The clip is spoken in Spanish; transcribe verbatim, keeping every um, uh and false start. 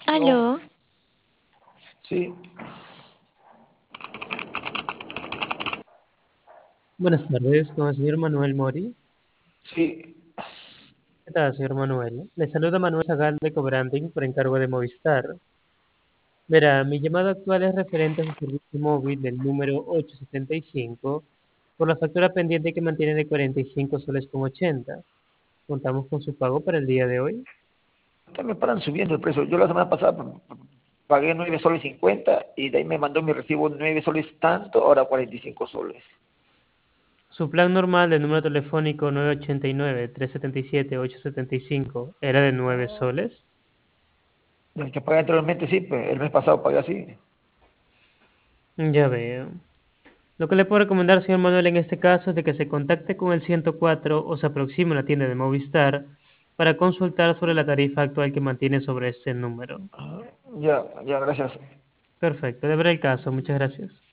No, Aló, sí, Buenas tardes, con el señor Manuel Mori. sí. ¿Qué tal, señor Manuel? Le saluda Manuel Zagal de Cobranding por encargo de Movistar. Verá, mi llamada actual es referente a su servicio móvil del número ochocientos setenta y cinco por la factura pendiente que mantiene de cuarenta y cinco soles con ochenta. Contamos con su pago para el día de hoy. Ustedes me paran subiendo el precio. Yo la semana pasada p- p- pagué nueve soles cincuenta y de ahí me mandó mi recibo nueve soles tanto, ahora cuarenta y cinco soles. Su plan normal del número telefónico nueve ocho nueve, tres siete siete, ocho siete cinco era de nueve soles. El que pagué anteriormente, sí, pues el mes pasado pagué así. Ya veo. Lo que le puedo recomendar, señor Manuel, en este caso es de que se contacte con el ciento cuatro o se aproxime a la tienda de Movistar para consultar sobre la tarifa actual que mantiene sobre este número. Ah, ya, ya, gracias. Perfecto, de ver el caso. Muchas gracias.